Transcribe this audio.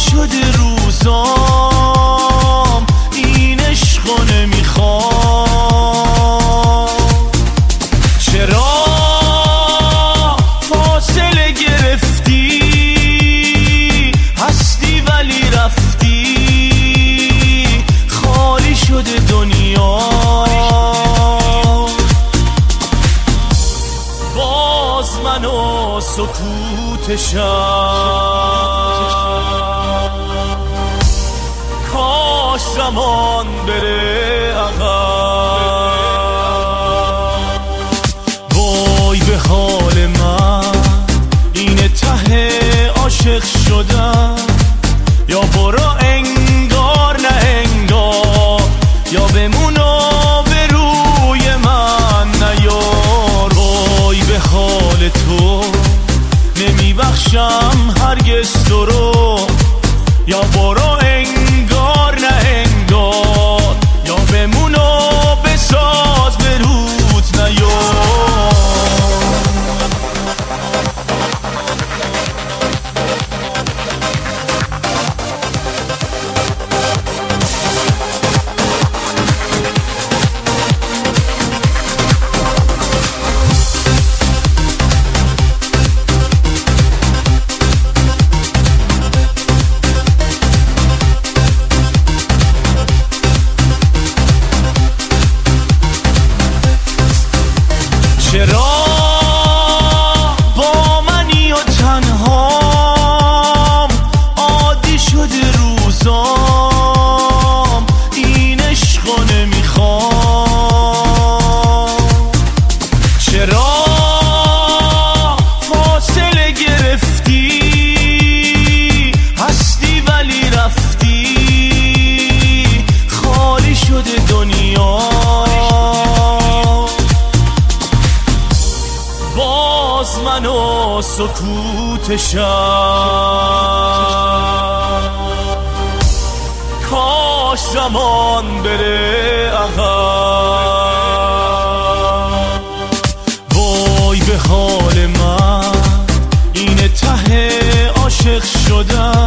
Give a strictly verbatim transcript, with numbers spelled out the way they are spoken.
شده روزام، این عشقو نمیخوام. چرا فاصله گرفتی، هستی ولی رفتی، خالی شده دنیا. باز من و سکوتشم، کاش زمان بره عقب. وای به حال من، اینه ته عاشق شدم. یا برو انگار نه انگار، یا بمونو به روی من نیار. وای به حال تو، نمیبخشم هرگز تو رو. یا برو انگار نه انگار، یا بمونو بساز به روت نیار. چرا با منی و تنهام، عادی شده روزام، این عشقو نمیخوام. چرا فاصله گرفتی، هستی ولی رفتی، خالی شده دنیا. باز من و سکوتشم، کاش زمان بره عقب. وای به حال من، اینه ته عاشق شدم.